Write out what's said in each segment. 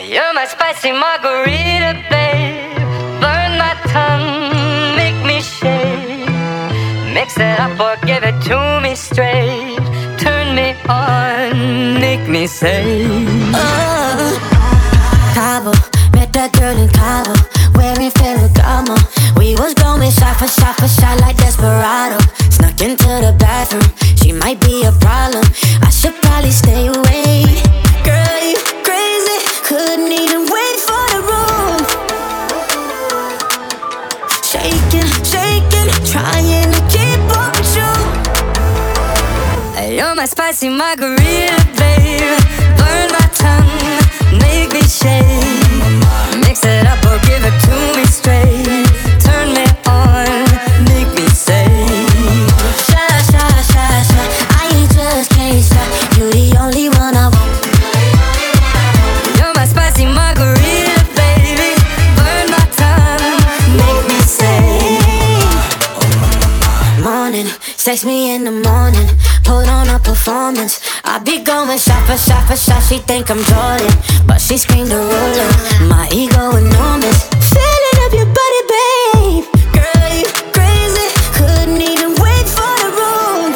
You're my spicy margarita, babe. Burn my tongue, make me shake. Mix it up or give it to me straight. Turn me on, make me say Cabo, met that girl in Cabo, wearing Ferragamo. We was going shot for shot for shot like Desperado. Snuck into the bathroom, she might be a problem. I should probably stay away. Girl, you crazy, couldn't even wait for the room. Shaking, shaking, trying to keep up with you. You're my spicy margarita, babe. Burn my tongue, make me shake. Mix it up or give it to me straight. Turn me on, make me say Shy, shy, shy, shy, I just can't stop. You the only one I want. you're my spicy margarita, baby. Burn my tongue, make me say Morning, text me in the morning, put on a performance. I be going shot for shot for shot. She think I'm Jordan, but she screamed a ruler. My ego enormous, filling up your body, babe. Girl, you crazy, couldn't even wait for the room.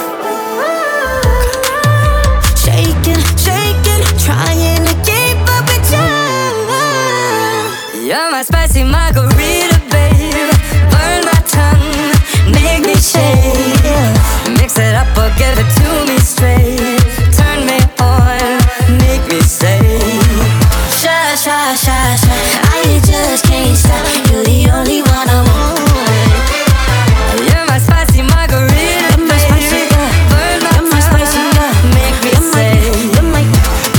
Shaking, shaking, trying to keep up with you. you're my spicy margarita, babe. Burn my tongue, make me shake. Mix it up or give it to me straight. Turn me on, make me say Shy, shy, shy, shy, I just can't stop. You the only one I want. you're my spicy margarita, You're my spicy baby. girl. Burn my You're my spicy tongue, girl. make me You're my, say you're my.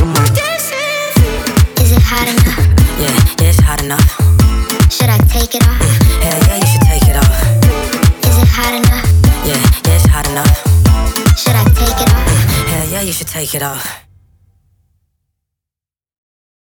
Is it hot enough? Yeah, it's hot enough. Should I take it off? Hell yeah, you should take it off. Is it hot enough? Yeah, it's hot enough. Should I take it off? Hell yeah, you should take it off.